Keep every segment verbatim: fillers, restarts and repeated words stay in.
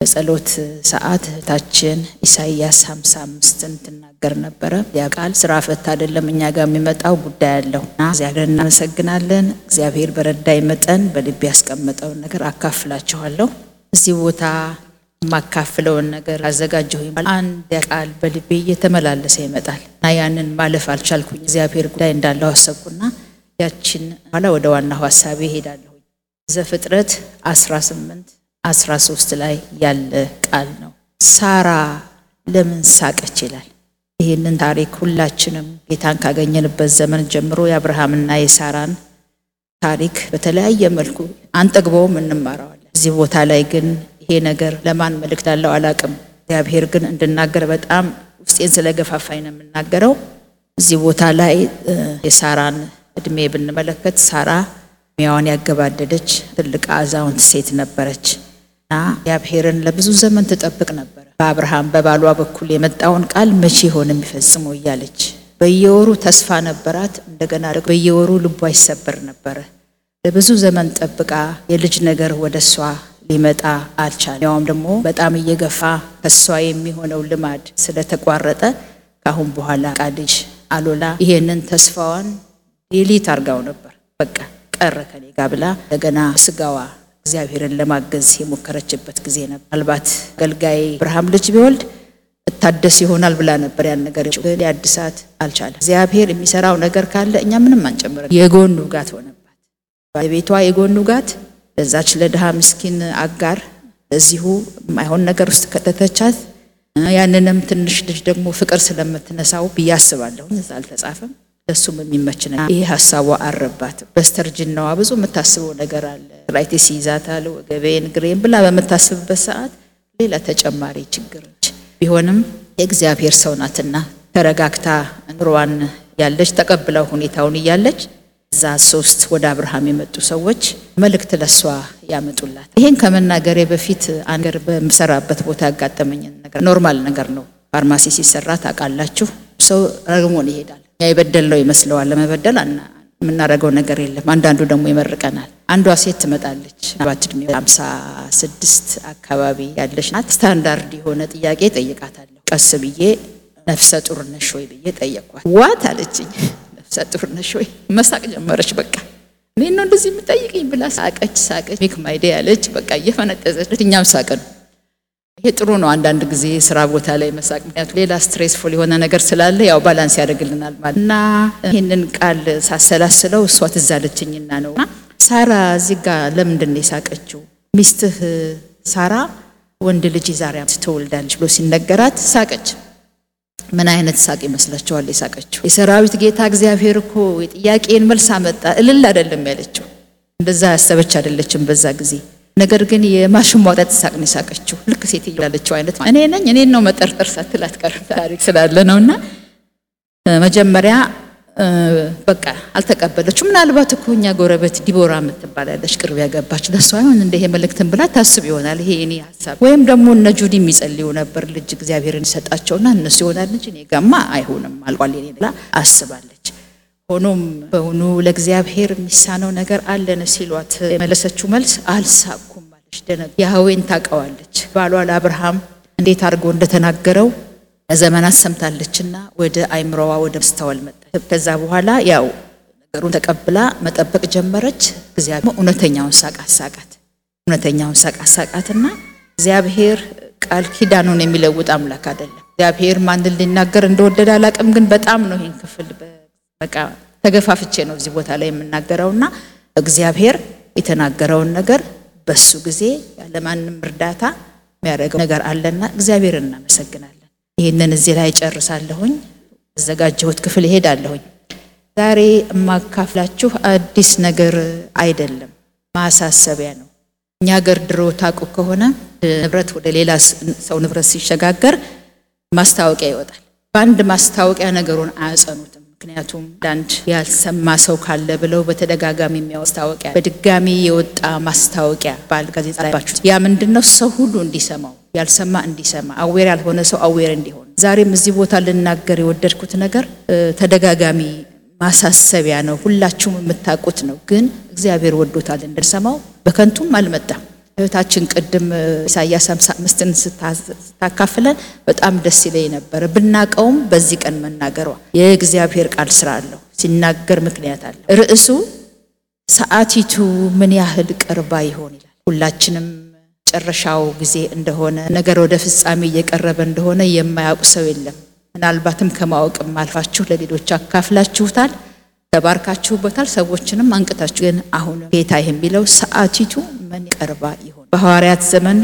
ጸሎት ሰዓት ታችን ኢሳይያስ ሃምሳ አምስት ተናገር ነበር። ያ ቃል ስራ ፈት አይደለም እኛ ጋር የሚመጣው ጉዳይ አለውና እግዚአብሔርን እናመሰግናለን። እግዚአብሔር በረዳይ መጠን በልቤ ያስቀመጠው ነገር አካፍላችኋለሁ። እዚህ ቦታ ማካፍለው ነገር አዘጋጀሁኝ። አንድ ቃል በልቤ እየተመላለሰ ይመጣል እና ያንን ማለፍ አልቻልኩኝ። እግዚአብሔር ጉዳይ እንዳለው አሰብኩና ያችን ኋላ ወደ ዋናው ሐሳቤ ሄዳለሁ። ዘፍጥረት አስራ ስምንት አስራ ሶስት ላይ ያለ ቃል ነው። ሳራ ለምን ሳቀች ይላል። ይሄንን ታሪክ ሁላችንም ጌታን ካገኘንበት ዘመን ጀምሮ የአብርሃምና የሳራን ታሪክ በተለያየ መልኩ አንጠግበውም እንማራዋለን። እዚህ ቦታ ላይ ግን ይሄ ነገር ለማን መልእክት አለው አላቅም። እግዚአብሔር ግን እንድናገር በጣም ውስጤን ስለገፋፋኝ ነው የምናገረው። እዚህ ቦታ ላይ የሳራን እድሜ ብንመለከት ሳራ ሚያዋን ያገባደደች ትልቅ አዛውንት ሴት ነበረች እና እግዚአብሔርን ለብዙ ዘመን ተጠብቅ ነበር። በአብርሃም በባሏ በኩል የመጣውን ቃል መቼ ሆነ የሚፈጽመው እያለች በየወሩ ተስፋ ነበራት። እንደገና ደግሞ በየወሩ ልቧ ይሰበር ነበር። ለብዙ ዘመን ጠብቃ የልጅ ነገር ወደሷ ሊመጣ አልቻለም። ያውም ደግሞ በጣም እየገፋ ከሷ የሚሆነው ልማድ ስለተቋረጠ ካሁን በኋላ ቃልጅ አሎላ ይሄንን ተስፋዋን ዲሊት አርጋው ነበር። በቃ ቀረ ከኔ ጋር ብላ እንደገና ስጋዋ እግዚአብሔርን ለማገዝ የሞከረችበት ጊዜ ነበር። አልባት ገልጋይ አብርሃም ልጅ ቢወልድ ተታደስ ይሆናል ብላ ነበር። ያን ነገር ሊያድሳት አልቻለም። እግዚአብሔር የሚሰራው ነገር ካለ እኛ ምንም አንጨምር። የጎን ውጋት ሆነባት። ባለቤቷ የጎን ውጋት ለዛች ለድሃ ምስኪን አጋር እዚሁ ማይሆን ነገር ውስጥ ከተተቻት ያንንም ትንሽ ልጅ ደግሞ ፍቅር ስለምትነሳው በያስባለሁ እዛ አልተጻፈም። ለሱም የሚመችነ ይሄ ሐሳቧ አረባት። በስተርጅናዋ ብዙ የምታስበው ነገር አለ። ራይቲስ ይዛታል ወገቤን ግሬን ብላ በመታሰብበት ሰዓት ሌላ ተጨማሪ ችግር ቢሆንም የእግዚአብሔር ሰው ናትና ተረጋግታ ኑሯን ያለች ተቀብለው ሁኔታውን ያለች እዛ ሶስት ወደ አብርሃም የመጡ ሰዎች መልእክት ለሷ ያመጡላት። ይሄን ከመናገሬ በፊት አንገር በመሰራበት ቦታ ያጋጠመኝ ነገር ኖርማል ነገር ነው። ፋርማሲ ሲሰራ ታውቃላችሁ ሰው ረግሞን ይሄዳል። ያይበደለው ይመስለዋል። ለመበደል እና ምናረጋው ነገር የለም። አንዳንዱ ደግሞ ይመርቀናል። አንዷ ሴት ትመጣለች አባትድሜ ሃምሳ ስድስት አካባቢ ያለች ናት። ስታንዳርድ የሆነ ጥያቄ ጠይቃታለሁ። ቀስ ብዬ ነፍሰ ጡር ነሽ ወይ ብዬ ጠየቅኳት። ዋት አለችኝ። ነፍሰ ጡር ነሽ ወይ? መሳቅ ጀመረች። በቃ እኔ ነው እንደዚህ የምጠይቅኝ ብላ ሳቀች ሳቀች። ሜክ ማይ ዴይ አለች። በቃ እየፈነጠዘች እኛም ሳቀን። ይሄ ጥሩ ነው አንዳንድ ጊዜ ስራ ቦታ ላይ መሳቅ። ምክንያቱም ሌላ ስትሬስፉል የሆነ ነገር ስላለ ያው ባላንስ ያደርግልናል ማለትና ይሄንን ቃል ሳሰላስለው እሷ ትዛለችኝና ነውና ሳራ እዚህ ጋር ለምንድን ነው የሳቀችው? ሚስትህ ሳራ ወንድ ልጅ ዛሬ ትወልዳለች ብሎ ሲነገራት ሳቀች። ምን አይነት ሳቅ ይመስላችኋል የሳቀችው? የሰራዊት ጌታ እግዚአብሔር እኮ የጥያቄን መልስ አመጣ እልል አይደለም ያለችው። እንደዛ ያሰበች አይደለችም በዛ ጊዜ። ነገር ግን የማሽሟጠጥ ሳቅ ነው ሳቀችው። ልክ ሴት ይላለችው አይነት እኔ ነኝ እኔን ነው መጠርጠር ሳትላት ቀርታ ታሪክ ስላለ ነውና መጀመሪያ በቃ አልተቀበለችው። ምናልባት እኮ እኛ ጎረቤት ዲቦራ የምትባላለች ቅርብ ያገባች ለሷ አይሆን እንደ ይሄ መልእክትን ብላ ታስብ ይሆናል። ይሄ እኔ ሐሳብ ወይም ደግሞ እነ ጁዲ የሚጸልዩ ነበር ልጅ እግዚአብሔርን ይሰጣቸውና እነሱ ይሆናል እንጂ እኔ ጋማ አይሆንም አልቋል የኔ ብላ አስባለች። ሆኖም በእውኑ ለእግዚአብሔር የሚሳነው ነገር አለን ሲሏት የመለሰችው መልስ አልሳኩም ማለች። ደነግ ያህዌን ታውቀዋለች። ባሏ ለአብርሃም እንዴት አድርጎ እንደተናገረው ለዘመናት ሰምታለችና ወደ አይምሮዋ ወደ መስተዋል መጣች። ከዛ በኋላ ያው ነገሩን ተቀብላ መጠበቅ ጀመረች። እግዚአብሔር እውነተኛውን ሳቅ አሳቃት። እውነተኛውን ሳቅ አሳቃትና እግዚአብሔር ቃል ኪዳኑን የሚለውጥ አምላክ አይደለም። እግዚአብሔር ማንን ሊናገር እንደወደደ አላቅም፣ ግን በጣም ነው ይሄን ክፍል በቃ ተገፋፍቼ ነው እዚህ ቦታ ላይ የምናገረውና እግዚአብሔር የተናገረውን ነገር በሱ ጊዜ ያለ ማንም እርዳታ የሚያደርገው ነገር አለና እግዚአብሔርን እናመሰግናለን። ይሄንን እዚህ ላይ ጨርሳለሁኝ። ተዘጋጀሁት ክፍል ይሄዳለሁኝ። ዛሬ ማካፍላችሁ አዲስ ነገር አይደለም፣ ማሳሰቢያ ነው። እኛ ገር ድሮ ታውቁ ከሆነ ንብረት ወደ ሌላ ሰው ንብረት ሲሸጋገር ማስታወቂያ ይወጣል። በአንድ ማስታወቂያ ነገሩን አያጸኑትም። ምክንያቱም ዳንድ ያልሰማ ሰው ካለ ብለው በተደጋጋሚ የሚያወጣውቂያ በድጋሚ የወጣ ማስታወቂያ ባል ጋዜጣ ላይ ባችሁት ያ ምንድነው ሰው ሁሉ እንዲሰማው ያልሰማ እንዲሰማ አዌር ያልሆነ ሰው አዌር እንዲሆን። ዛሬም እዚህ ቦታ ልናገር የወደድኩት ነገር ተደጋጋሚ ማሳሰቢያ ነው። ሁላችሁም የምታውቁት ነው፣ ግን እግዚአብሔር ወዶታል እንድንሰማው። በከንቱም አልመጣም። እህታችን ቅድም ኢሳይያስ ሃምሳ አምስትን ስታካፍለን በጣም ደስ ይለኝ ነበር። ብናቀውም በዚህ ቀን መናገሯ የእግዚአብሔር ቃል ስራ አለው ሲናገር ምክንያት አለ። ርዕሱ ሰዓቲቱ ምን ያህል ቀርባ ይሆን ይላል። ሁላችንም ጨረሻው ጊዜ እንደሆነ ነገር ወደ ፍጻሜ እየቀረበ እንደሆነ የማያውቅ ሰው የለም። ምናልባትም ከማወቅም አልፋችሁ ለሌሎች አካፍላችሁታል፣ ተባርካችሁበታል፣ ሰዎችንም አንቅታችሁ። ግን አሁን ጌታ የሚለው ሰዓቲቱ ምን ቀርባ ይሆን? በሐዋርያት ዘመን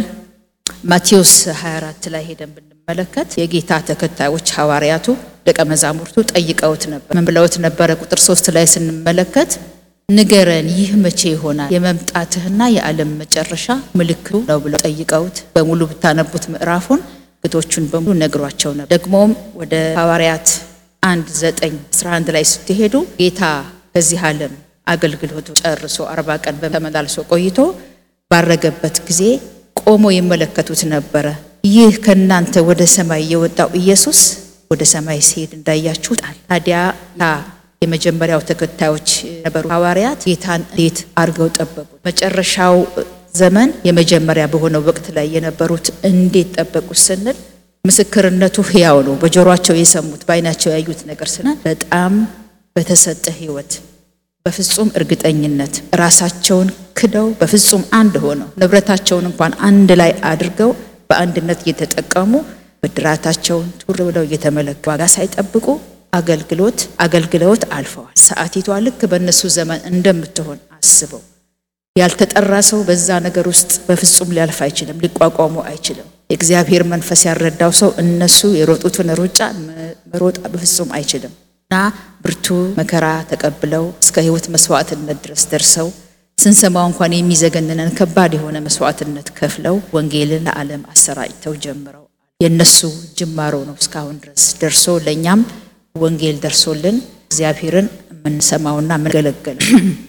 ማቴዎስ ሃያ አራት ላይ ሄደን ብንመለከት የጌታ ተከታዮች ሐዋርያቱ ደቀ መዛሙርቱ ጠይቀውት ነበር። ምን ብለውት ነበር? ቁጥር ሶስት ላይ ስንመለከት ንገረን፣ ይህ መቼ ይሆናል? የመምጣትህና የዓለም መጨረሻ ምልክቱ ነው ብለው ጠይቀውት በሙሉ ብታነቡት ምዕራፉን ግቶቹን በሙሉ ነግሯቸው ነበር። ደግሞም ወደ ሐዋርያት አንድ ዘጠኝ አስራ አንድ ላይ ስትሄዱ ጌታ በዚህ ዓለም አገልግሎቱ ጨርሶ አርባ ቀን በተመላልሶ ቆይቶ ባረገበት ጊዜ ቆሞ ይመለከቱት ነበር። ይህ ከናንተ ወደ ሰማይ የወጣው ኢየሱስ ወደ ሰማይ ሲሄድ እንዳያችሁታል። ታዲያ ያ የመጀመሪያው ተከታዮች ነበሩ ሐዋርያት ጌታን እንዴት አርገው ጠበቁ? መጨረሻው ዘመን የመጀመሪያ በሆነው ወቅት ላይ የነበሩት እንዴት ጠበቁ ስንል ምስክርነቱ ሕያው ነው። በጆሮአቸው የሰሙት በአይናቸው ያዩት ነገር ስለ በጣም በተሰጠ ሕይወት በፍጹም እርግጠኝነት ራሳቸውን ክደው በፍጹም አንድ ሆነው ንብረታቸውን እንኳን አንድ ላይ አድርገው በአንድነት እየተጠቀሙ ብድራታቸውን ቱር ብለው እየተመለከቱ ዋጋ ሳይጠብቁ አገልግሎት አገልግሎት አልፈዋል። ሰዓቲቷ ልክ በእነሱ ዘመን እንደምትሆን አስበው። ያልተጠራ ሰው በዛ ነገር ውስጥ በፍጹም ሊያልፍ አይችልም፣ ሊቋቋሙ አይችልም። የእግዚአብሔር መንፈስ ያረዳው ሰው እነሱ የሮጡትን ሩጫ መሮጥ በፍጹም አይችልም እና ብርቱ መከራ ተቀብለው እስከ ሕይወት መስዋዕትነት ድረስ ደርሰው ስንሰማው እንኳን የሚዘገነነን ከባድ የሆነ መስዋዕትነት ከፍለው ወንጌልን ለዓለም አሰራጭተው ጀምረው የነሱ ጅማሮ ነው እስካሁን ድረስ ደርሶ ለኛም ወንጌል ደርሶልን እግዚአብሔርን የምንሰማውና የምንገለገለው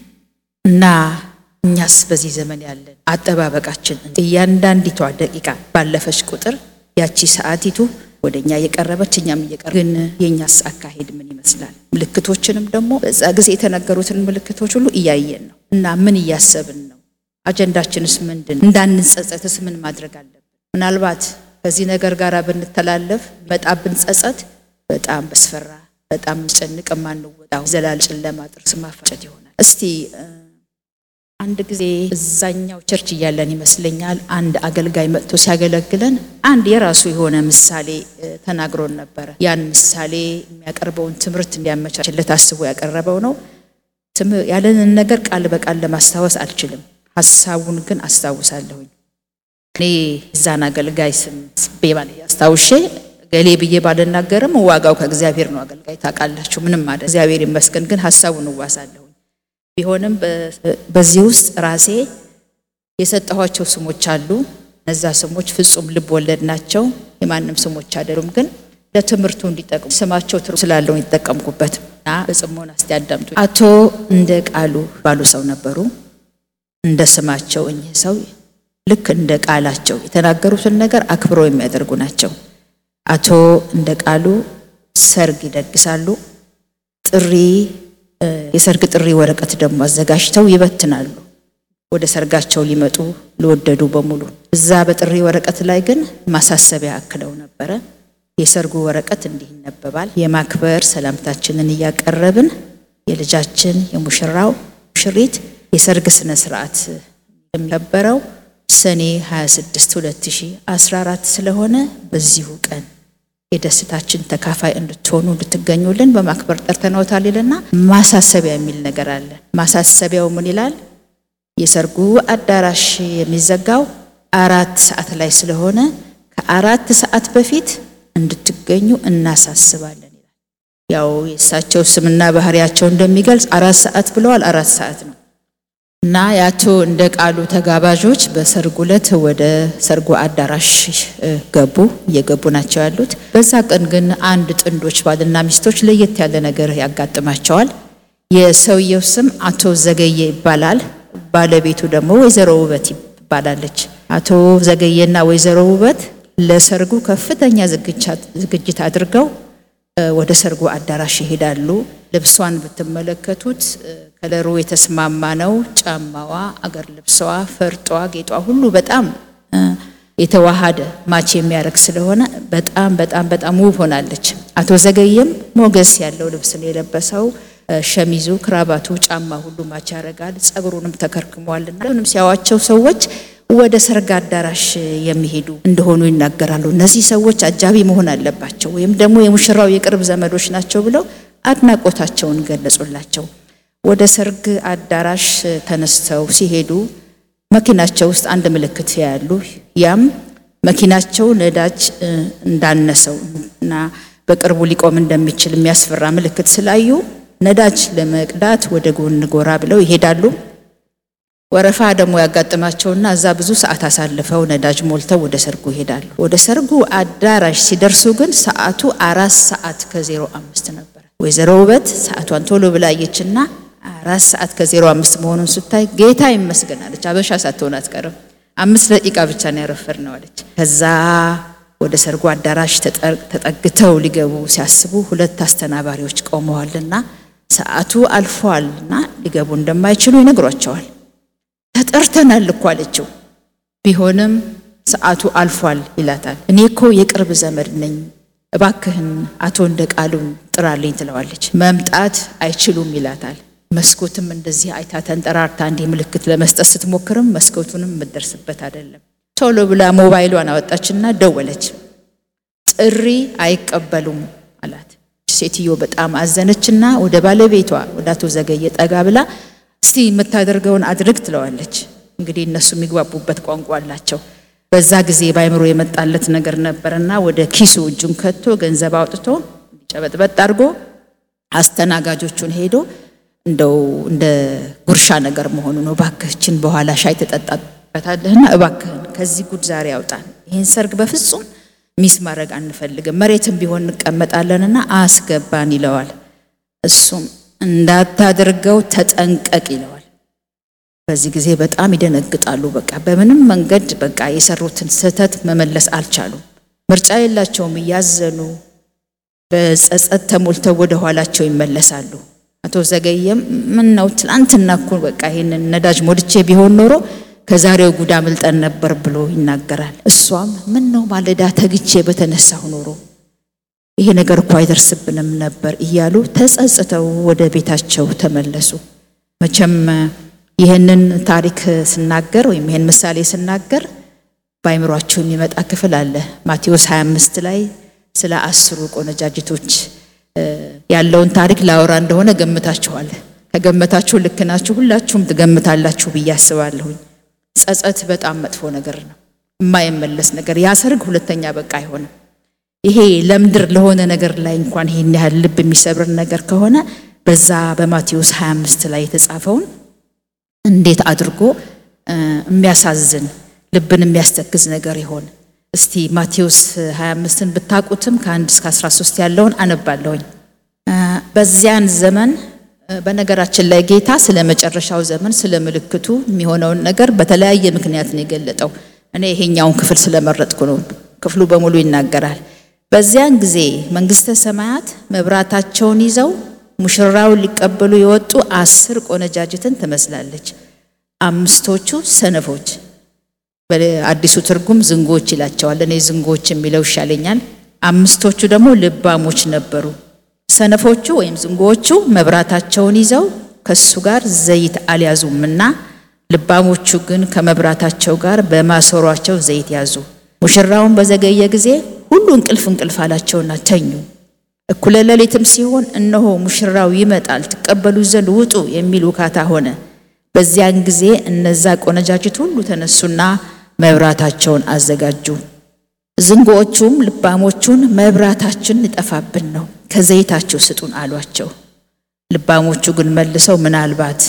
እና እኛስ በዚህ ዘመን ያለን አጠባበቃችን እያንዳንዲቷ ደቂቃ ባለፈች ቁጥር ያቺ ሰዓቲቱ ወደኛ የቀረበች እኛም እየቀረበ ግን የኛስ አካሄድ ምን ይመስላል? ምልክቶችንም ደግሞ በዛ ጊዜ የተነገሩትን ምልክቶች ሁሉ እያየን ነው እና ምን እያሰብን ነው? አጀንዳችንስ ምንድነው? እንዳንጸጸትስ ምን ማድረግ አለብን? ምናልባት ከዚህ ነገር ጋር ብንተላለፍ መጣብን ጸጸት በጣም በስፈራ በጣም ጨንቅ ማንወጣው ዘላለም ጨለማ ጥርስ ማፋጨት ይሆናል። እስቲ አንድ ጊዜ እዛኛው ቸርች እያለን ይመስለኛል አንድ አገልጋይ መጥቶ ሲያገለግለን አንድ የራሱ የሆነ ምሳሌ ተናግሮን ነበር። ያን ምሳሌ የሚያቀርበውን ትምህርት እንዲያመቻችለት አስቦ ያቀረበው ነው። ያለንን ነገር ቃል በቃል ለማስታወስ አልችልም፣ ሐሳቡን ግን አስታውሳለሁ። እኔ እዛን አገልጋይ ስም ቤባል ያስታውሼ ገሌ ብዬ ባልናገርም ዋጋው ከእግዚአብሔር ነው። አገልጋይ ታውቃላችሁ ምንም ማለት እግዚአብሔር ይመስገን፣ ግን ሐሳቡን ዋሳለሁ። ቢሆንም በዚህ ውስጥ ራሴ የሰጠኋቸው ስሞች አሉ። እነዛ ስሞች ፍጹም ልብ ወለድ ናቸው፣ የማንም ስሞች አይደሉም። ግን ለትምህርቱ እንዲጠቅሙ ስማቸው ትሩ ስላለው እንዲጠቀምኩበትና በጽሞና እስቲ አዳምጡ። አቶ እንደ ቃሉ ባሉ ሰው ነበሩ። እንደ ስማቸው እኚህ ሰው ልክ እንደ ቃላቸው የተናገሩትን ነገር አክብረው የሚያደርጉ ናቸው። አቶ እንደ ቃሉ ሰርግ ይደግሳሉ። ጥሪ የሰርግ ጥሪ ወረቀት ደግሞ አዘጋጅተው ይበትናሉ ወደ ሰርጋቸው ሊመጡ ለወደዱ በሙሉ። እዛ በጥሪ ወረቀት ላይ ግን ማሳሰቢያ አክለው ነበር። የሰርጉ ወረቀት እንዲህ ይነበባል። የማክበር ሰላምታችንን እያቀረብን የልጃችን የሙሽራው ሙሽሪት የሰርግ ስነ ስርዓት የሚከበረው ሰኔ ሃያ ስድስት ሁለት ሺህ አስራ አራት ስለሆነ በዚሁ ቀን የደስታችን ተካፋይ እንድትሆኑ እንድትገኙልን በማክበር ጠርተናውታል ይልና ማሳሰቢያ የሚል ነገር አለ። ማሳሰቢያው ምን ይላል? የሰርጉ አዳራሽ የሚዘጋው አራት ሰዓት ላይ ስለሆነ ከአራት ሰዓት በፊት እንድትገኙ እናሳስባለን ይላል። ያው የእሳቸው ስምና ባህሪያቸው እንደሚገልጽ አራት ሰዓት ብለዋል። አራት ሰዓት ነው እና ያቶ እንደ ቃሉ ተጋባዦች በሰርጉ ዕለት ወደ ሰርጉ አዳራሽ ገቡ፣ እየገቡ ናቸው ያሉት። በዛ ቀን ግን አንድ ጥንዶች ባልና ሚስቶች ለየት ያለ ነገር ያጋጥማቸዋል። የሰውየው ስም አቶ ዘገየ ይባላል። ባለቤቱ ደግሞ ወይዘሮ ውበት ይባላለች። አቶ ዘገየና ወይዘሮ ውበት ለሰርጉ ከፍተኛ ዝግጅት አድርገው ወደ ሰርጉ አዳራሽ ይሄዳሉ። ልብሷን ብትመለከቱት ከለሩ የተስማማ ነው። ጫማዋ፣ አገር ልብሷ፣ ፈርጧ፣ ጌጧ ሁሉ በጣም የተዋሃደ ማች የሚያረክ ስለሆነ በጣም በጣም በጣም ውብ ሆናለች። አቶ ዘገየም ሞገስ ያለው ልብስ ነው የለበሰው። ሸሚዙ፣ ክራባቱ፣ ጫማ ሁሉ ማች ያረጋል። ጸጉሩንም ተከርክሟልና ምንም ሲያዋቸው ሰዎች ወደ ሰርግ አዳራሽ የሚሄዱ እንደሆኑ ይናገራሉ። እነዚህ ሰዎች አጃቢ መሆን አለባቸው ወይም ደግሞ የሙሽራው የቅርብ ዘመዶች ናቸው ብለው አድናቆታቸውን ገለጹላቸው። ወደ ሰርግ አዳራሽ ተነስተው ሲሄዱ መኪናቸው ውስጥ አንድ ምልክት ያያሉ። ያም መኪናቸው ነዳጅ እንዳነሰው እና በቅርቡ ሊቆም እንደሚችል የሚያስፈራ ምልክት ስላዩ ነዳጅ ለመቅዳት ወደ ጎን ጎራ ብለው ይሄዳሉ። ወረፋ ደግሞ ያጋጥማቸውና እዛ ብዙ ሰዓት አሳልፈው ነዳጅ ሞልተው ወደ ሰርጉ ይሄዳሉ። ወደ ሰርጉ አዳራሽ ሲደርሱ ግን ሰዓቱ አራት ሰዓት ከዜሮ አምስት ነበር። ወይዘሮ ውበት ሰዓቷን ቶሎ ብላየችና አራት ሰዓት ከዜሮ አምስት መሆኑን ስታይ ጌታ ይመስገን አለች። አበሻ ሳትሆን አትቀርም። አምስት ደቂቃ ብቻ ነው ያረፈርነው አለች። ከዛ ወደ ሰርጉ አዳራሽ ተጠግተው ሊገቡ ሲያስቡ ሁለት አስተናባሪዎች ቆመዋልና ሰዓቱ አልፏልና ሊገቡ እንደማይችሉ ይነግሯቸዋል። ተጠርተናል እኮ አለችው። ቢሆንም ሰዓቱ አልፏል ይላታል። እኔ እኮ የቅርብ ዘመድ ነኝ፣ እባክህን አቶ እንደቃሉን ጥራልኝ ትለዋለች። መምጣት አይችሉም ይላታል። መስኮትም እንደዚህ አይታ ተንጠራርታ እንዲህ ምልክት ለመስጠት ስትሞክርም መስኮቱንም ምትደርስበት አይደለም። ቶሎ ብላ ሞባይሏን አወጣችና ደወለች። ጥሪ አይቀበሉም አላት። ሴትዮ በጣም አዘነችና ወደ ባለቤቷ ወደ አቶ ዘገየ ጠጋ ብላ እስቲ የምታደርገውን አድርግ ትለዋለች። እንግዲህ እነሱ የሚግባቡበት ቋንቋ አላቸው። በዛ ጊዜ ባይምሮ የመጣለት ነገር ነበርና ወደ ኪሱ እጁን ከቶ ገንዘብ አውጥቶ ጨበጥበጥ አድርጎ አስተናጋጆቹን ሄዶ እንደው እንደ ጉርሻ ነገር መሆኑ ነው፣ እባክህችን በኋላ ሻይ ተጠጣጣለህና እባክህን ከዚህ ጉድ ዛሬ ያውጣን፣ ይሄን ሰርግ በፍጹም ሚስ ማድረግ አንፈልግም፣ መሬትም ቢሆን እንቀመጣለንና አስገባን ይለዋል። እሱም እንዳታደርገው ተጠንቀቅ ይለዋል። በዚህ ጊዜ በጣም ይደነግጣሉ። በቃ በምንም መንገድ በቃ የሰሩትን ስህተት መመለስ አልቻሉም። ምርጫ የላቸውም። እያዘኑ በጸጸት ተሞልተው ወደ ኋላቸው ይመለሳሉ። አቶ ዘገየም ምን ነው ትላንትና እኮ በቃ ይሄንን ነዳጅ ሞልቼ ቢሆን ኖሮ ከዛሬው ጉዳ መልጠን ነበር ብሎ ይናገራል። እሷም ምን ነው ማለዳ ተግቼ በተነሳሁ ኖሮ ይሄ ነገር እኮ አይደርስብንም ነበር እያሉ ተጸጽተው ወደ ቤታቸው ተመለሱ። መቼም ይሄንን ታሪክ ስናገር ወይም ይሄን ምሳሌ ስናገር ባይምሯችሁ የሚመጣ ክፍል አለ። ማቴዎስ ሃያ አምስት ላይ ስለ አስሩ ቆነጃጅቶች ያለውን ታሪክ ላወራ እንደሆነ ገምታችኋል። ከገመታችሁ ልክ ናችሁ፣ ሁላችሁም ትገምታላችሁ ብዬ አስባለሁ። ጸጸት በጣም መጥፎ ነገር ነው፣ የማይመለስ ነገር። ያ ሰርግ ሁለተኛ በቃ አይሆንም። ይሄ ለምድር ለሆነ ነገር ላይ እንኳን ይሄን ያህል ልብ የሚሰብር ነገር ከሆነ በዛ በማቴዎስ ሃያ አምስት ላይ የተጻፈውን እንዴት አድርጎ የሚያሳዝን ልብን የሚያስተክዝ ነገር ይሆን? እስቲ ማቴዎስ ሃያ አምስትን ብታቁትም ከአንድ እስከ አስራ ሶስት ያለውን አነባለሁኝ። በዚያን ዘመን በነገራችን ላይ ጌታ ስለ መጨረሻው ዘመን ስለ ምልክቱ የሚሆነውን ነገር በተለያየ ምክንያት ነው የገለጠው። እኔ ይሄኛውን ክፍል ስለመረጥኩ ነው። ክፍሉ በሙሉ ይናገራል። በዚያን ጊዜ መንግስተ ሰማያት መብራታቸውን ይዘው ሙሽራውን ሊቀበሉ የወጡ አስር ቆነጃጅትን ትመስላለች። አምስቶቹ ሰነፎች፣ በአዲሱ ትርጉም ዝንጎች ይላቸዋል። እኔ ዝንጎች የሚለው ይሻለኛል። አምስቶቹ ደግሞ ልባሞች ነበሩ። ሰነፎቹ ወይም ዝንጎቹ መብራታቸውን ይዘው ከሱ ጋር ዘይት አልያዙምና፣ ልባሞቹ ግን ከመብራታቸው ጋር በማሰሯቸው ዘይት ያዙ። ሙሽራውን በዘገየ ጊዜ ሁሉ እንቅልፍ እንቅልፍ አላቸውና ተኙ። እኩለ ሌሊትም ሲሆን እነሆ ሙሽራው ይመጣል፣ ተቀበሉ ዘንድ ውጡ የሚል ውካታ ሆነ። በዚያን ጊዜ እነዛ ቆነጃጅት ሁሉ ተነሱና መብራታቸውን አዘጋጁ። ዝንጎቹም ልባሞቹን መብራታችን ይጠፋብን ነው፣ ከዘይታችሁ ስጡን አሏቸው። ልባሞቹ ግን መልሰው ምናልባት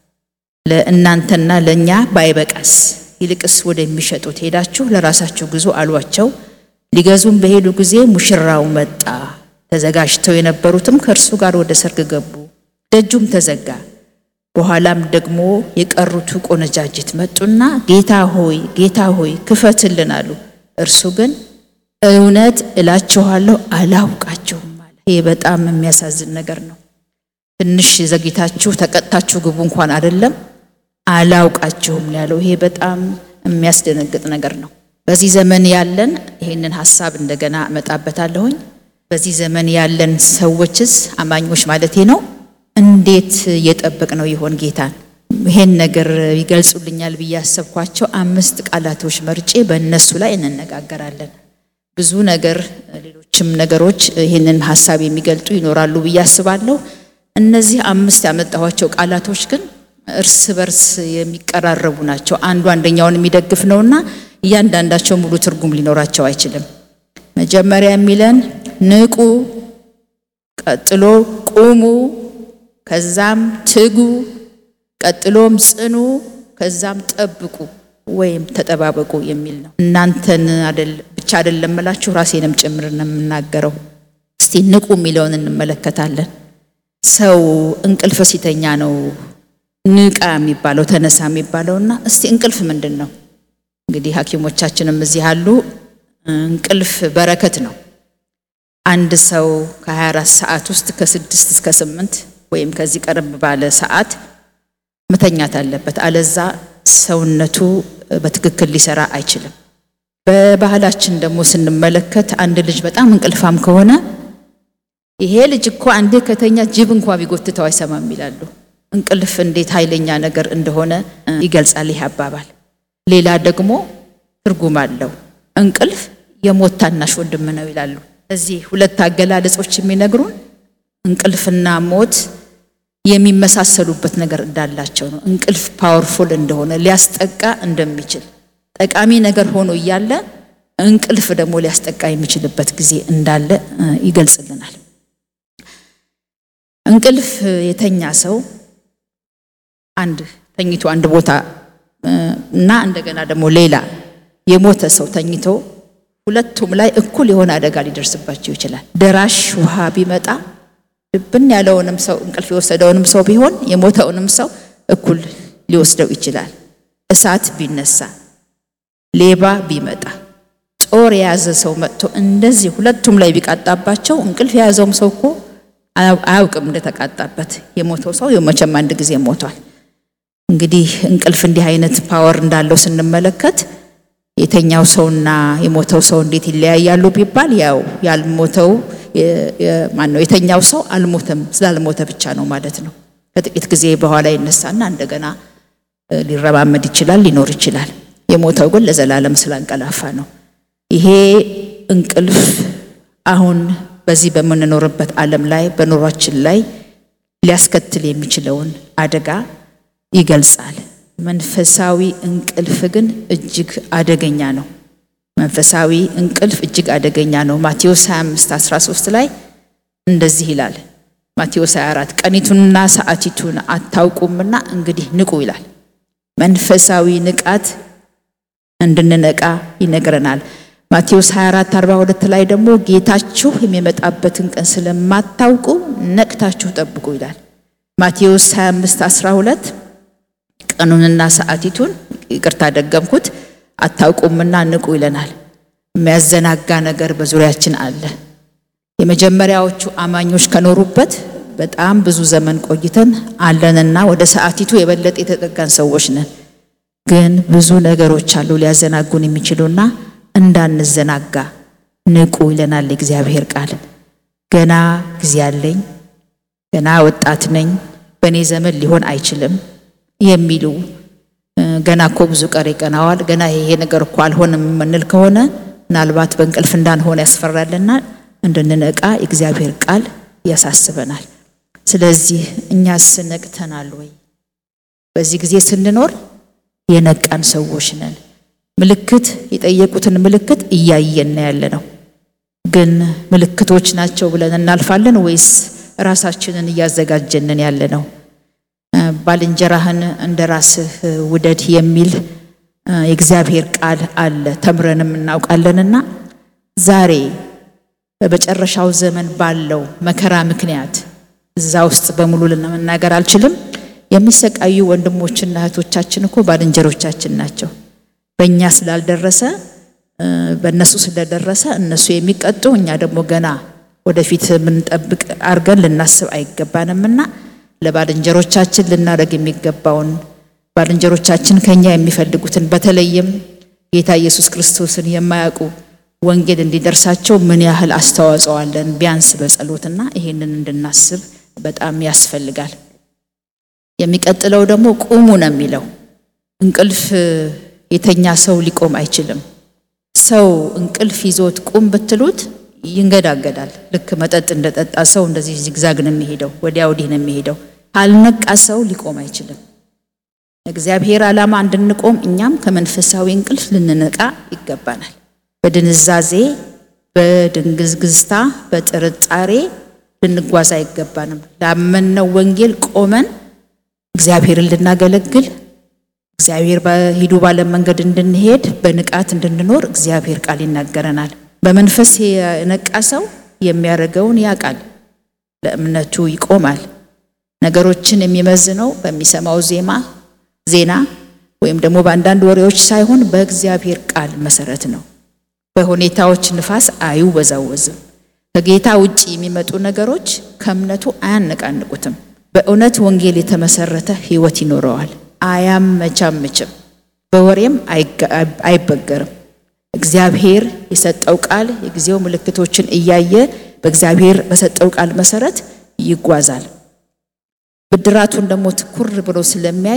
ለእናንተና ለኛ ባይበቃስ ይልቅስ ወደሚሸጡት ሄዳችሁ ለራሳችሁ ግዙ አሏቸው። ሊገዙም በሄዱ ጊዜ ሙሽራው መጣ። ተዘጋጅተው የነበሩትም ከእርሱ ጋር ወደ ሰርግ ገቡ። ደጁም ተዘጋ። በኋላም ደግሞ የቀሩት ቆነጃጅት መጡና ጌታ ሆይ ጌታ ሆይ ክፈትልን አሉ። እርሱ ግን እውነት እላችኋለሁ አላውቃችሁም አለ። ይሄ በጣም የሚያሳዝን ነገር ነው። ትንሽ ዘግይታችሁ ተቀጣችሁ ግቡ እንኳን አይደለም አላውቃችሁም ያለው ይሄ በጣም የሚያስደነግጥ ነገር ነው። በዚህ ዘመን ያለን ይሄንን ሐሳብ እንደገና መጣበታለሁኝ። በዚህ ዘመን ያለን ሰዎችስ አማኞች ማለቴ ነው እንዴት የጠበቅነው ይሆን ጌታን? ይሄን ነገር ይገልጹልኛል ብያሰብኳቸው አምስት ቃላቶች መርጬ በእነሱ ላይ እንነጋገራለን። ብዙ ነገር ሌሎችም ነገሮች ይሄንን ሐሳብ የሚገልጡ ይኖራሉ ብያስባለሁ። እነዚህ አምስት ያመጣኋቸው ቃላቶች ግን እርስ በርስ የሚቀራረቡ ናቸው። አንዱ አንደኛውን የሚደግፍ ነውና እያንዳንዳቸው ሙሉ ትርጉም ሊኖራቸው አይችልም። መጀመሪያ የሚለን ንቁ፣ ቀጥሎ ቁሙ፣ ከዛም ትጉ፣ ቀጥሎም ጽኑ፣ ከዛም ጠብቁ ወይም ተጠባበቁ የሚል ነው። እናንተን አይደል ብቻ አይደለም እላችሁ ራሴንም ጭምር ነው የምናገረው። እስቲ ንቁ የሚለውን እንመለከታለን። ሰው እንቅልፍ ሲተኛ ነው ንቃ የሚባለው ተነሳ የሚባለውና እስቲ እንቅልፍ ምንድነው? እንግዲህ ሐኪሞቻችንም እዚህ አሉ። እንቅልፍ በረከት ነው። አንድ ሰው ከ24 ሰዓት ውስጥ ከ6 እስከ ስምንት ወይም ከዚህ ቀርብ ባለ ሰዓት መተኛት አለበት። አለዛ ሰውነቱ በትክክል ሊሰራ አይችልም። በባህላችን ደግሞ ስንመለከት አንድ ልጅ በጣም እንቅልፋም ከሆነ ይሄ ልጅ እኮ አንዴ ከተኛ ጅብ እንኳን ቢጎትተው አይሰማም ይላሉ። እንቅልፍ እንዴት ኃይለኛ ነገር እንደሆነ ይገልጻል ይህ አባባል። ሌላ ደግሞ ትርጉም አለው። እንቅልፍ የሞት ታናሽ ወንድም ነው ይላሉ። እዚህ ሁለት አገላለጾች የሚነግሩን እንቅልፍና ሞት የሚመሳሰሉበት ነገር እንዳላቸው ነው። እንቅልፍ ፓወርፉል እንደሆነ ሊያስጠቃ እንደሚችል ጠቃሚ ነገር ሆኖ እያለ እንቅልፍ ደግሞ ሊያስጠቃ የሚችልበት ጊዜ እንዳለ ይገልጽልናል። እንቅልፍ የተኛ ሰው አንድ ተኝቶ አንድ ቦታ እና እንደገና ደግሞ ሌላ የሞተ ሰው ተኝቶ ሁለቱም ላይ እኩል የሆነ አደጋ ሊደርስባቸው ይችላል። ደራሽ ውሃ ቢመጣ ልብን ያለውንም ሰው እንቅልፍ የወሰደውንም ሰው ቢሆን የሞተውንም ሰው እኩል ሊወስደው ይችላል። እሳት ቢነሳ፣ ሌባ ቢመጣ፣ ጦር የያዘ ሰው መጥቶ እንደዚህ ሁለቱም ላይ ቢቃጣባቸው እንቅልፍ የያዘውም ሰው እኮ አያውቅም እንደተቃጣበት። የሞተው ሰው የመቼም አንድ ጊዜ ሞቷል። እንግዲህ እንቅልፍ እንዲህ አይነት ፓወር እንዳለው ስንመለከት የተኛው ሰውና የሞተው ሰው እንዴት ይለያያሉ ቢባል ያው ያልሞተው ማን ነው የተኛው ሰው አልሞተም ስላልሞተ ብቻ ነው ማለት ነው። ከጥቂት ጊዜ በኋላ ይነሳና እንደገና ሊረማመድ ይችላል ሊኖር ይችላል። የሞተው ግን ለዘላለም ስላንቀላፋ ነው። ይሄ እንቅልፍ አሁን በዚህ በመንኖርበት ዓለም ላይ በኑሯችን ላይ ሊያስከትል የሚችለውን አደጋ ይገልጻል። መንፈሳዊ እንቅልፍ ግን እጅግ አደገኛ ነው። መንፈሳዊ እንቅልፍ እጅግ አደገኛ ነው። ማቴዎስ ሃያ አምስት አስራ ሶስት ላይ እንደዚህ ይላል። ማቴዎስ ሃያ አራት ቀኒቱንና ሰዓቲቱን አታውቁምና እንግዲህ ንቁ ይላል። መንፈሳዊ ንቃት እንድንነቃ ይነግረናል። ማቴዎስ ሃያ አራት አርባ ሁለት ላይ ደግሞ ጌታችሁ የሚመጣበትን ቀን ስለማታውቁ ነቅታችሁ ጠብቁ ይላል። ማቴዎስ ሃያ አምስት አስራ ሁለት ቀኑንና ሰዓቲቱን ይቅርታ ደገምኩት አታውቁምና ንቁ ይለናል። የሚያዘናጋ ነገር በዙሪያችን አለ። የመጀመሪያዎቹ አማኞች ከኖሩበት በጣም ብዙ ዘመን ቆይተን አለንና ወደ ሰዓቲቱ የበለጠ የተጠጋን ሰዎች ነን። ግን ብዙ ነገሮች አሉ ሊያዘናጉን የሚችሉና እንዳንዘናጋ ንቁ ይለናል እግዚአብሔር ቃል። ገና ጊዜ አለኝ፣ ገና ወጣት ነኝ፣ በኔ ዘመን ሊሆን አይችልም የሚሉ ገና እኮ ብዙ ቀር ይቀናዋል፣ ገና ይሄ ነገር እኮ አልሆነም ምንል ከሆነ ምናልባት በእንቅልፍ እንዳንሆን ያስፈራልና እንድንነቃ እግዚአብሔር ቃል ያሳስበናል። ስለዚህ እኛስ ነቅተናል ወይ? በዚህ ጊዜ ስንኖር የነቃን ሰዎች ነን? ምልክት የጠየቁትን ምልክት እያየን ያለነው ግን ምልክቶች ናቸው ብለን እናልፋለን ወይስ ራሳችንን እያዘጋጀንን ያለነው? ባልንጀራህን እንደራስህ ውደድ የሚል የእግዚአብሔር ቃል አለ ተምረንም እናውቃለንና ዛሬ በመጨረሻው ዘመን ባለው መከራ ምክንያት እዛ ውስጥ በሙሉ ለመናገር አልችልም የሚሰቃዩ ወንድሞችና እህቶቻችን እኮ ባልንጀሮቻችን ናቸው። በእኛ ስላልደረሰ በእነሱ ስለደረሰ እነሱ የሚቀጡ እኛ ደግሞ ገና ወደፊት ምን ጠብቅ አርገን ልናስብ አይገባንምና ለባልንጀሮቻችን ልናደርግ የሚገባውን ባልንጀሮቻችን ከኛ የሚፈልጉትን በተለይም ጌታ ኢየሱስ ክርስቶስን የማያውቁ ወንጌል እንዲደርሳቸው ምን ያህል አስተዋጽኦ አለን ቢያንስ በጸሎትና ይሄንን እንድናስብ በጣም ያስፈልጋል። የሚቀጥለው ደግሞ ቁሙ ነው የሚለው። እንቅልፍ የተኛ ሰው ሊቆም አይችልም። ሰው እንቅልፍ ይዞት ቁም ብትሉት ይንገዳገዳል። ልክ መጠጥ እንደጠጣ ሰው እንደዚህ ዚግዛግ ነው የሚሄደው፣ ወዲያ ወዲህ ነው የሚሄደው። ካልነቃ ሰው ሊቆም አይችልም። እግዚአብሔር ዓላማ እንድንቆም እኛም ከመንፈሳዊ እንቅልፍ ልንነቃ ይገባናል። በድንዛዜ በድንግዝግዝታ በጥርጣሬ ልንጓዝ አይገባንም። ላመነው ወንጌል ቆመን እግዚአብሔርን ልናገለግል እግዚአብሔር በሂዱ ባለ መንገድ እንድንሄድ በንቃት እንድንኖር እግዚአብሔር ቃል ይናገረናል። በመንፈስ የነቃ ሰው የሚያደርገውን ያውቃል፣ ለእምነቱ ይቆማል። ነገሮችን የሚመዝነው በሚሰማው ዜማ ዜና ወይም ደግሞ በአንዳንድ ወሬዎች ሳይሆን በእግዚአብሔር ቃል መሰረት ነው። በሁኔታዎች ንፋስ አይወዛወዝም። ከጌታ ውጪ የሚመጡ ነገሮች ከእምነቱ አያነቃንቁትም። በእውነት ወንጌል የተመሰረተ ህይወት ይኖረዋል። አያመቻምችም፣ በወሬም አይበገርም። እግዚአብሔር የሰጠው ቃል የጊዜው ምልክቶችን እያየ በእግዚአብሔር በሰጠው ቃል መሰረት ይጓዛል። ብድራቱን ደግሞ ትኩር ብሎ ስለሚያይ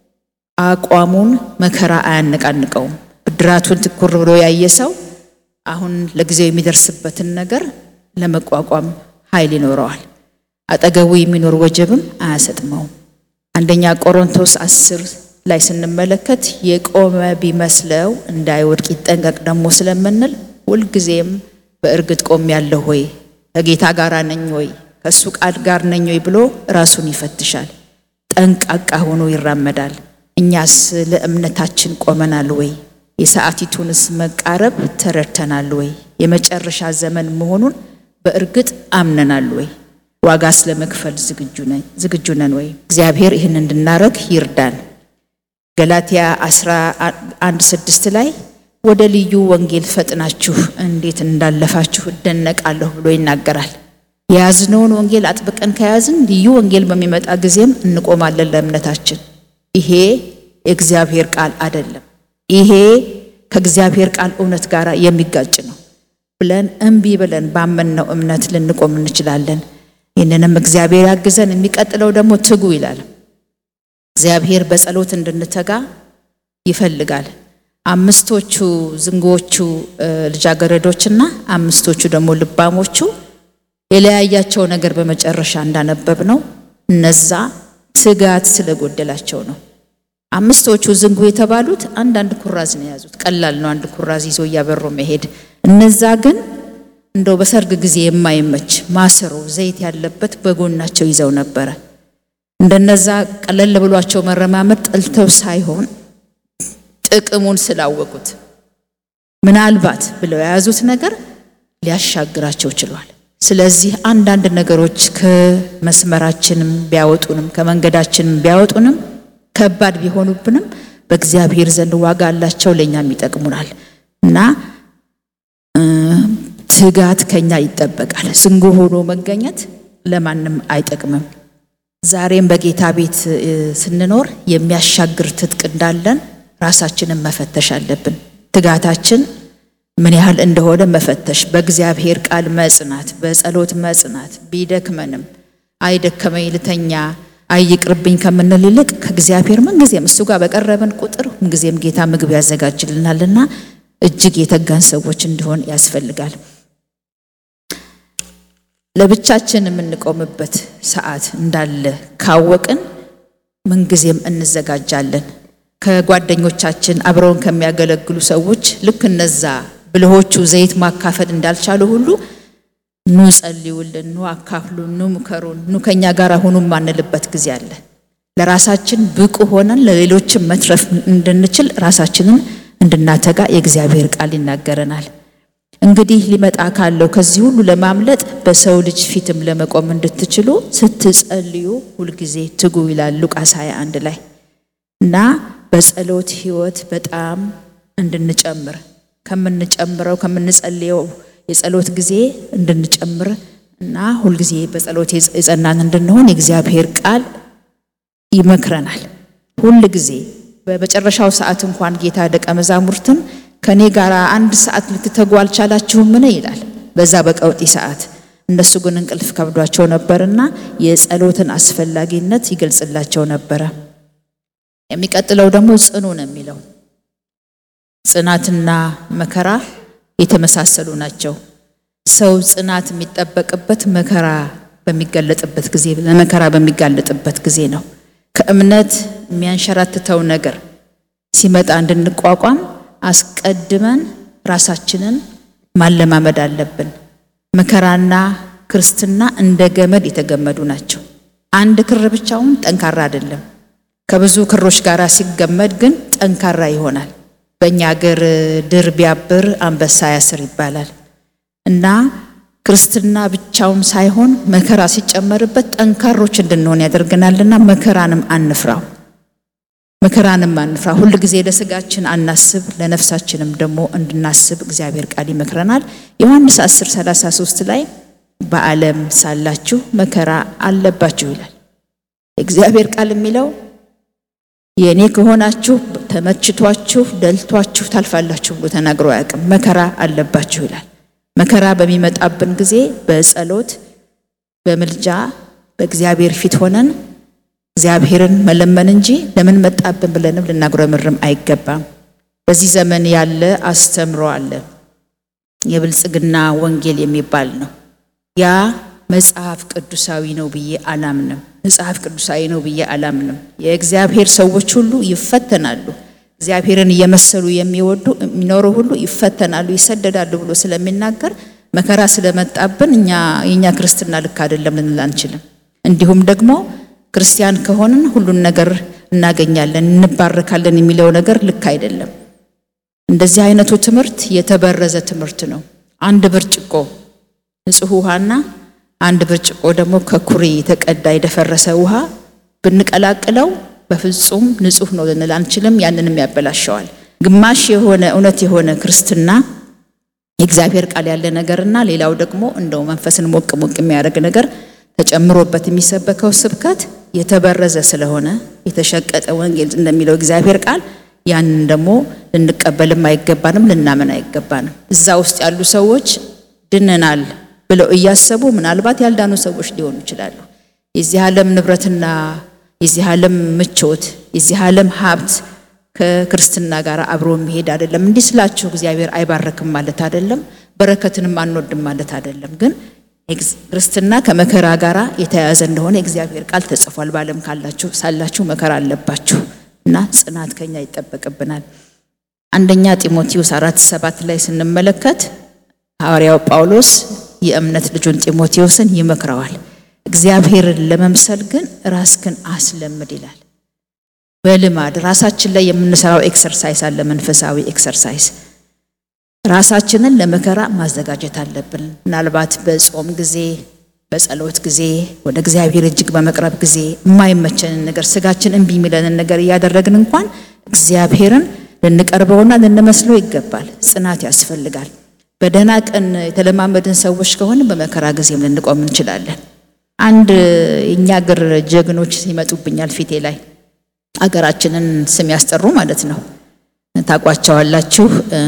አቋሙን መከራ አያነቃንቀውም። ብድራቱን ትኩር ብሎ ያየ ሰው አሁን ለጊዜው የሚደርስበትን ነገር ለመቋቋም ኃይል ይኖረዋል። አጠገቡ የሚኖር ወጀብም አያሰጥመው። አንደኛ ቆሮንቶስ አስር ላይ ስንመለከት የቆመ ቢመስለው እንዳይወድቅ ይጠንቀቅ ደግሞ ስለምንል ሁልጊዜም በእርግጥ ቆም ያለው ሆይ ከጌታ ጋር ነኝ ወይ ከሱ ቃል ጋር ነኝ ወይ ብሎ ራሱን ይፈትሻል። ጠንቃቃ ሆኖ ይራመዳል። እኛስ ለእምነታችን ቆመናል ወይ? የሰዓቲቱንስ መቃረብ ተረድተናል ወይ? የመጨረሻ ዘመን መሆኑን በእርግጥ አምነናል ወይ? ዋጋስ ለመክፈል ዝግጁ ነን ዝግጁ ነን ወይ? እግዚአብሔር ይህን እንድናረግ ይርዳን። ገላትያ አስራ አንድ ስድስት ላይ ወደ ልዩ ወንጌል ፈጥናችሁ እንዴት እንዳለፋችሁ እደነቃለሁ ብሎ ይናገራል። የያዝነውን ወንጌል አጥብቀን ከያዝን ልዩ ወንጌል በሚመጣ ጊዜም እንቆማለን ለእምነታችን። ይሄ የእግዚአብሔር ቃል አይደለም፣ ይሄ ከእግዚአብሔር ቃል እውነት ጋር የሚጋጭ ነው ብለን እንቢ ብለን ባመንነው እምነት ልንቆም እንችላለን። ይህንንም እግዚአብሔር ያግዘን። የሚቀጥለው ደግሞ ትጉ ይላል። እግዚአብሔር በጸሎት እንድንተጋ ይፈልጋል። አምስቶቹ ዝንጎቹ ልጃገረዶችና አምስቶቹ ደግሞ ልባሞቹ የለያያቸው ነገር በመጨረሻ እንዳነበብ ነው እነዛ ትጋት ስለጎደላቸው ነው። አምስቶቹ ዝንጉ የተባሉት አንዳንድ ኩራዝ ነው ያዙት። ቀላል ነው አንድ ኩራዝ ይዞ ያበሩ መሄድ። እነዛ ግን እንደው በሰርግ ጊዜ የማይመች ማሰሮ ዘይት ያለበት በጎናቸው ይዘው ነበር። እንደነዛ ቀለል ብሏቸው መረማመድ ጠልተው ሳይሆን ጥቅሙን ስላወቁት ምናልባት ብለው ያዙት ነገር ሊያሻግራቸው ችሏል። ስለዚህ አንዳንድ ነገሮች ከመስመራችንም ቢያወጡንም ከመንገዳችንም ቢያወጡንም ከባድ ቢሆኑብንም በእግዚአብሔር ዘንድ ዋጋ አላቸው፣ ለኛም ይጠቅሙናል እና ትጋት ከኛ ይጠበቃል። ዝንጉ ሆኖ መገኘት ለማንም አይጠቅምም። ዛሬም በጌታ ቤት ስንኖር የሚያሻግር ትጥቅ እንዳለን ራሳችንን መፈተሽ አለብን። ትጋታችን ምን ያህል እንደሆነ መፈተሽ፣ በእግዚአብሔር ቃል መጽናት፣ በጸሎት መጽናት። ቢደክመንም አይደከመኝ ልተኛ አይቅርብኝ ከምንል ይልቅ ከእግዚአብሔር ምን ጊዜም እሱ ጋር በቀረበን ቁጥር ምን ጊዜም ጌታ ምግብ ያዘጋጅልናልና እጅግ የተጋን ሰዎች እንዲሆን ያስፈልጋል። ለብቻችን የምንቆምበት ሰዓት እንዳለ ካወቅን ምን ጊዜም እንዘጋጃለን። ከጓደኞቻችን አብረውን ከሚያገለግሉ ሰዎች ልክ እነዛ ብልሆቹ ዘይት ማካፈል እንዳልቻሉ ሁሉ ኑ ጸልዩልን፣ ኑ አካፍሉን፣ ኑ ምከሩን፣ ኑ ከኛ ጋር ሆኑ ማንልበት ጊዜ አለ። ለራሳችን ብቁ ሆነን ለሌሎችም መትረፍ እንድንችል ራሳችንን እንድናተጋ የእግዚአብሔር ቃል ይናገረናል። እንግዲህ ሊመጣ ካለው ከዚህ ሁሉ ለማምለጥ በሰው ልጅ ፊትም ለመቆም እንድትችሉ ስትጸልዩ ሁሉ ጊዜ ትጉ ይላል ሉቃስ ሃያ አንድ ላይ እና በጸሎት ህይወት በጣም እንድንጨምር ከምንጨምረው ከምንጸልየው የጸሎት ጊዜ እንድንጨምር እና ሁሉ ጊዜ በጸሎት የጸናን እንድንሆን የእግዚአብሔር ቃል ይመክረናል። ሁሉ ጊዜ በመጨረሻው ሰዓት እንኳን ጌታ ደቀ መዛሙርትን ከኔ ጋር አንድ ሰዓት ልትተጉ አልቻላችሁምን ይላል። በዛ በቀውጢ ሰዓት እነሱ ግን እንቅልፍ ከብዷቸው ነበርና የጸሎትን አስፈላጊነት ይገልጽላቸው ነበር። የሚቀጥለው ደግሞ ጽኑ ነው የሚለው። ጽናትና መከራ የተመሳሰሉ ናቸው። ሰው ጽናት የሚጠበቅበት መከራ በሚጋለጥበት ጊዜ ለመከራ በሚጋለጥበት ጊዜ ነው። ከእምነት የሚያንሸራትተው ነገር ሲመጣ እንድንቋቋም አስቀድመን ራሳችንን ማለማመድ አለብን። መከራና ክርስትና እንደ ገመድ የተገመዱ ናቸው። አንድ ክር ብቻውን ጠንካራ አይደለም። ከብዙ ክሮች ጋር ሲገመድ ግን ጠንካራ ይሆናል። በእኛ ሀገር ድር ቢያብር አንበሳ ያስር ይባላል እና ክርስትና ብቻውን ሳይሆን መከራ ሲጨመርበት ጠንካሮች እንድንሆን ያደርገናልና መከራንም አንፍራው። መከራንም አንፍራ። ሁሉ ጊዜ ለስጋችን አናስብ፣ ለነፍሳችንም ደግሞ እንድናስብ እግዚአብሔር ቃል ይመክረናል። ዮሐንስ አስር ሰላሳ ሶስት ላይ በዓለም ሳላችሁ መከራ አለባችሁ ይላል። እግዚአብሔር ቃል የሚለው የኔ ከሆናችሁ ተመችቷችሁ ደልቷችሁ ታልፋላችሁ ብሎ ተናግሮ ያውቅም። መከራ አለባችሁ ይላል። መከራ በሚመጣብን ጊዜ በጸሎት በመልጃ በእግዚአብሔር ፊት ሆነን እግዚአብሔርን መለመን እንጂ ለምን መጣብን ብለንም ልናጉረምርም አይገባም። በዚህ ዘመን ያለ አስተምሮ አለ። የብልጽግና ወንጌል የሚባል ነው። ያ መጽሐፍ ቅዱሳዊ ነው ብዬ አላምንም። መጽሐፍ ቅዱሳዊ ነው ብዬ አላምንም። የእግዚአብሔር ሰዎች ሁሉ ይፈተናሉ። እግዚአብሔርን እየመሰሉ የሚወዱ የሚኖሩ ሁሉ ይፈተናሉ፣ ይሰደዳሉ ብሎ ስለሚናገር መከራ ስለመጣብን እኛ የኛ ክርስትና ልክ አይደለም ልንል አንችልም። እንዲሁም ደግሞ ክርስቲያን ከሆነን ሁሉን ነገር እናገኛለን እንባረካለን የሚለው ነገር ልክ አይደለም። እንደዚህ አይነቱ ትምህርት የተበረዘ ትምህርት ነው። አንድ ብርጭቆ ንጹህ ውሃና አንድ ብርጭቆ ደግሞ ከኩሬ የተቀዳ የደፈረሰ ውሃ ብንቀላቅለው በፍጹም ንጹህ ነው ልንል አንችልም። ያንንም ያበላሸዋል። ግማሽ የሆነ እውነት የሆነ ክርስትና የእግዚአብሔር ቃል ያለ ነገርና ሌላው ደግሞ እንደው መንፈስን ሞቅ ሞቅ የሚያደርግ ነገር ተጨምሮበት የሚሰበከው ስብከት የተበረዘ ስለሆነ የተሸቀጠ ወንጌል እንደሚለው እግዚአብሔር ቃል ያንን ደግሞ ልንቀበልም አይገባንም፣ ልናመን አይገባንም። እዛ ውስጥ ያሉ ሰዎች ድነናል ብለው እያሰቡ ምናልባት ያልዳኑ ሰዎች ሊሆኑ ይችላሉ። የዚህ ዓለም ንብረትና የዚህ ዓለም ምቾት የዚህ ዓለም ሀብት ከክርስትና ጋር አብሮ መሄድ አይደለም። እንዲህ ስላችሁ እግዚአብሔር አይባረክም ማለት አይደለም፣ በረከትንም አንወድም ማለት አይደለም። ግን ክርስትና ከመከራ ጋራ የተያያዘ እንደሆነ እግዚአብሔር ቃል ተጽፏል። በዓለም ካላችሁ ሳላችሁ መከራ አለባችሁ እና ጽናት ከኛ ይጠበቅብናል። አንደኛ ጢሞቴዎስ አራት ሰባት ላይ ስንመለከት ሐዋርያው ጳውሎስ የእምነት ልጁን ጢሞቴዎስን ይመክረዋል። እግዚአብሔርን ለመምሰል ግን ራስክን አስለምድ ይላል። በልማድ ራሳችን ላይ የምንሰራው ኤክሰርሳይዝ አለ፣ መንፈሳዊ ኤክሰርሳይዝ። ራሳችንን ለመከራ ማዘጋጀት አለብን። ምናልባት በጾም ጊዜ በጸሎት ጊዜ ወደ እግዚአብሔር እጅግ በመቅረብ ጊዜ የማይመቸንን ነገር ስጋችን እንቢ የሚለንን ነገር እያደረግን እንኳን እግዚአብሔርን ልንቀርበውና ልንመስለው ይገባል። ጽናት ያስፈልጋል። በደህና ቀን የተለማመድን ሰዎች ከሆነ በመከራ ጊዜም ልንቆም እንችላለን። አንድ የኛ ሀገር ጀግኖች ይመጡብኛል ፊቴ ላይ አገራችንን ስም ያስጠሩ ማለት ነው። ታቋቸዋላችሁ።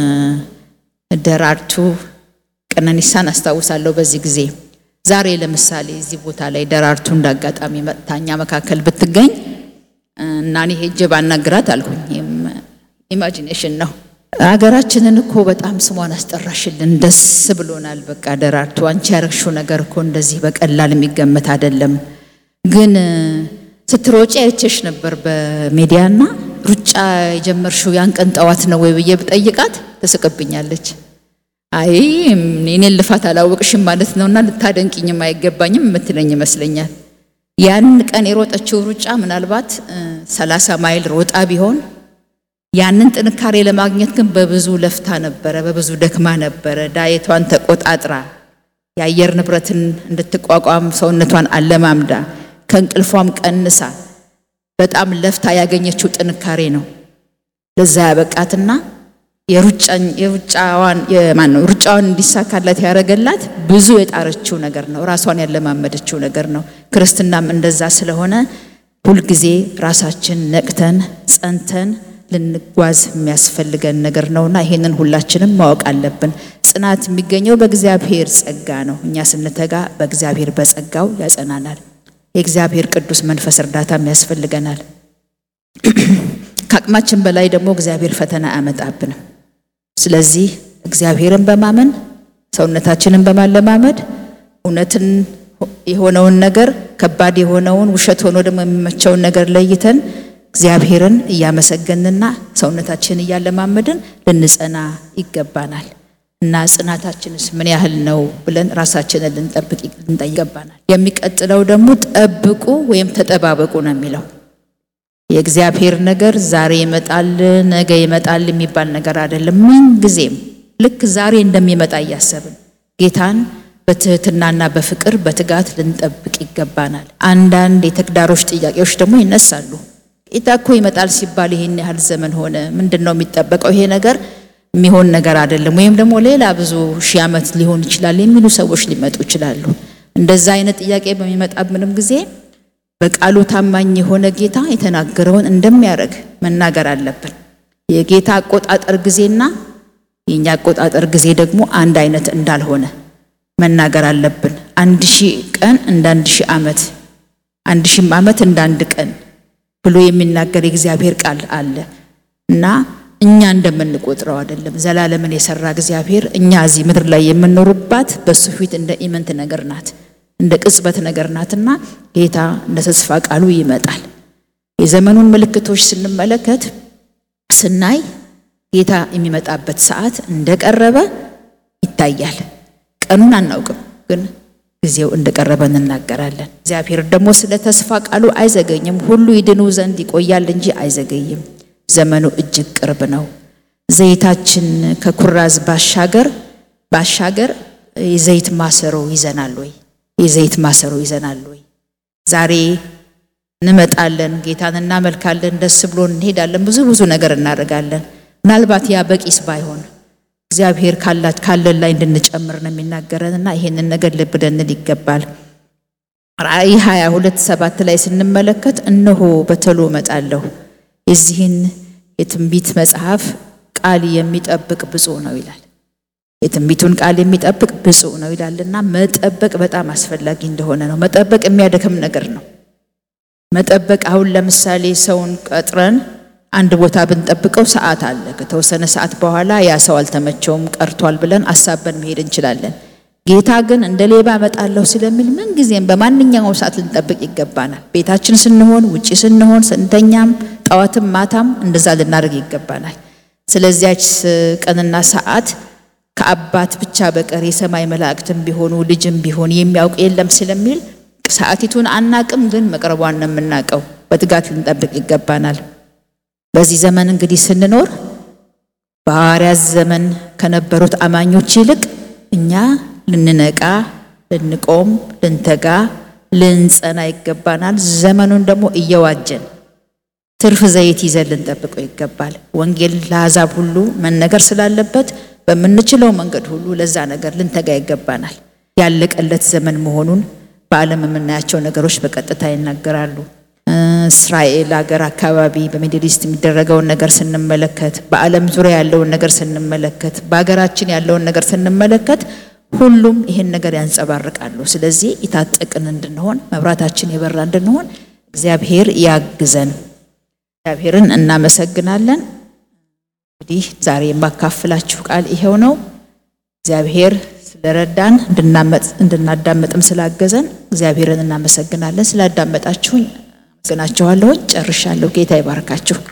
ደራርቱ ቀነኒሳን አስታውሳለሁ በዚህ ጊዜ። ዛሬ ለምሳሌ እዚህ ቦታ ላይ ደራርቱ እንዳጋጣሚ መጣኛ መካከል ብትገኝ እና እኔ ሄጄ ባናግራት አልኩኝ። ኢማጂኔሽን ነው። አገራችንን እኮ በጣም ስሟን አስጠራሽልን፣ ደስ ብሎናል። በቃ ደራርቱ አንቺ ያረግሽው ነገር እኮ እንደዚህ በቀላል የሚገመት አይደለም። ግን ስትሮጪ አይቼሽ ነበር በሚዲያና ሩጫ የጀመርሽው ያን ቀን ጠዋት ነው ወይ ብዬ ብጠይቃት ተስቀብኛለች። አይ እኔን ልፋት አላወቅሽም ማለት ነውና ልታደንቂኝም አይገባኝም የምትለኝ ይመስለኛል። ያን ቀን የሮጠችው ሩጫ ምናልባት ሰላሳ ማይል ሮጣ ቢሆን ያንን ጥንካሬ ለማግኘት ግን በብዙ ለፍታ ነበረ፣ በብዙ ደክማ ነበረ። ዳይቷን ተቆጣጥራ የአየር ንብረትን እንድትቋቋም ሰውነቷን አለማምዳ ከእንቅልፏም ቀንሳ በጣም ለፍታ ያገኘችው ጥንካሬ ነው ለዛ ያበቃትና የሩጫን የሩጫዋን የማን ነው ሩጫዋን እንዲሳካላት ያረጋላት ብዙ የጣረችው ነገር ነው ራሷን ያለማመደችው ነገር ነው ክርስትናም እንደዛ ስለሆነ ሁሉ ጊዜ ራሳችን ነቅተን ጸንተን ልንጓዝ የሚያስፈልገን ነገር ነውና ይሄንን ሁላችንም ማወቅ አለብን ጽናት የሚገኘው በእግዚአብሔር ጸጋ ነው እኛ ስንተጋ በእግዚአብሔር በጸጋው ያጸናናል የእግዚአብሔር ቅዱስ መንፈስ እርዳታ የሚያስፈልገናል ከአቅማችን በላይ ደግሞ እግዚአብሔር ፈተና አመጣብን ስለዚህ እግዚአብሔርን በማመን ሰውነታችንን በማለማመድ እውነትን የሆነውን ነገር ከባድ የሆነውን ውሸት ሆኖ ደግሞ የሚመቸውን ነገር ለይተን እግዚአብሔርን ያመሰገንንና ሰውነታችንን ያለማመድን ልንጸና ይገባናል እና ጽናታችንስ ምን ያህል ነው ብለን ራሳችንን ልንጠብቅ ይገባናል የሚቀጥለው ደግሞ ጠብቁ ወይም ተጠባበቁ ነው የሚለው የእግዚአብሔር ነገር ዛሬ ይመጣል ነገ ይመጣል የሚባል ነገር አይደለም ምን ጊዜም ልክ ዛሬ እንደሚመጣ ያሰብን ጌታን በትህትናና በፍቅር በትጋት ልንጠብቅ ይገባናል አንዳንድ የተግዳሮች ጥያቄዎች ደግሞ ይነሳሉ ኢታኮ ይመጣል ሲባል ይሄን ያህል ዘመን ሆነ ምንድነው የሚጠበቀው ይሄ ነገር የሚሆን ነገር አይደለም ወይም ደግሞ ሌላ ብዙ ሺህ ዓመት ሊሆን ይችላል የሚሉ ሰዎች ሊመጡ ይችላሉ እንደዛ አይነት ጥያቄ በሚመጣብንም ጊዜ በቃሉ ታማኝ የሆነ ጌታ የተናገረውን እንደሚያደርግ መናገር አለብን የጌታ አቆጣጠር ጊዜና የኛ አቆጣጠር ጊዜ ደግሞ አንድ አይነት እንዳልሆነ መናገር አለብን አንድ ሺህ ቀን እንደ አንድ ሺህ ዓመት አንድ ሺህ ዓመት እንደ አንድ ቀን ብሎ የሚናገር እግዚአብሔር ቃል አለ እና እኛ እንደምንቆጥረው አይደለም ዘላለምን የሰራ እግዚአብሔር እኛ እዚህ ምድር ላይ የምንኖርባት በሱ ፊት እንደ ኢመንት ነገር ናት እንደ ቅጽበት ነገር ናትና ጌታ እንደ ተስፋ ቃሉ ይመጣል የዘመኑን ምልክቶች ስንመለከት ስናይ ጌታ የሚመጣበት ሰዓት እንደቀረበ ይታያል ቀኑን አናውቅም ግን ጊዜው እንደቀረበ እንናገራለን እግዚአብሔር ደግሞ ስለ ተስፋ ቃሉ አይዘገይም ሁሉ ይድኑ ዘንድ ይቆያል እንጂ አይዘገይም ዘመኑ እጅግ ቅርብ ነው ዘይታችን ከኩራዝ ባሻገር ባሻገር የዘይት ማሰሮ ይዘናል ወይ የዘይት ማሰሮ ይዘናል ወይ ዛሬ እንመጣለን ጌታን እናመልካለን ደስ ብሎን እንሄዳለን ብዙ ብዙ ነገር እናደርጋለን ምናልባት ያ በቂስ ባይሆን እግዚአብሔር ካላት ካለን ላይ እንድንጨምር ነው የሚናገረንና ይሄንን ነገር ልብ ልንል ይገባል ራእይ ሃያ ሁለት ሰባት ላይ ስንመለከት እነሆ በተሎ እመጣለሁ የዚህን የትንቢት መጽሐፍ ቃል የሚጠብቅ ብፁዕ ነው ይላል የትንቢቱን ቃል የሚጠብቅ ብፁዕ ነው ይላልና መጠበቅ በጣም አስፈላጊ እንደሆነ ነው መጠበቅ የሚያደክም ነገር ነው መጠበቅ አሁን ለምሳሌ ሰውን ቀጥረን አንድ ቦታ ብንጠብቀው ሰዓት አለ ከተወሰነ ሰዓት በኋላ ያ ሰው አልተመቸውም ቀርቷል ብለን አሳበን መሄድ እንችላለን ጌታ ግን እንደ ሌባ መጣለው ስለሚል ምን ጊዜም በማንኛውም ሰዓት ልንጠብቅ ይገባናል ቤታችን ስንሆን ውጪ ስንሆን ስንተኛም ጣዋትም ማታም እንደዛ ልናደርግ ይገባናል ስለዚያች ቀንና ሰዓት ከአባት ብቻ በቀር የሰማይ መላእክትም ቢሆኑ ልጅም ቢሆን የሚያውቅ የለም ስለሚል ሰዓቲቱን አናቅም ግን መቅረቧን ነው የምናቀው በትጋት ልንጠብቅ ይገባናል በዚህ ዘመን እንግዲህ ስንኖር በሐዋርያት ዘመን ከነበሩት አማኞች ይልቅ እኛ ልንነቃ ልንቆም ልንተጋ ልንጸና ይገባናል ዘመኑን ደግሞ እየዋጀን ትርፍ ዘይት ይዘን ልንጠብቀው ይገባል ወንጌል ለአሕዛብ ሁሉ መነገር ስላለበት በመንችለው መንገድ ሁሉ ለዛ ነገር ልንተጋ ይገባናል ያለቀለት ዘመን መሆኑን በዓለም የምናያቸው ነገሮች በቀጥታ ይናገራሉ እስራኤል ሀገር አካባቢ በሚድል ኢስት የሚደረገውን ነገር ስንመለከት በዓለም ዙሪያ ያለውን ነገር ስንመለከት በአገራችን ያለውን ነገር ስንመለከት ሁሉም ይሄን ነገር ያንጸባርቃሉ ስለዚህ ይታጠቅን እንድንሆን መብራታችን የበራ እንድንሆን እግዚአብሔር ያግዘን እግዚአብሔርን እናመሰግናለን እንግዲህ ዛሬ የማካፍላችሁ ቃል ይሄው ነው እግዚአብሔር ስለረዳን እንድናመጥ እንድናዳመጥም ስላገዘን እግዚአብሔርን እናመሰግናለን ስላዳመጣችሁኝ አመሰግናችኋለሁ ጨርሻለሁ ጌታ ይባርካችሁ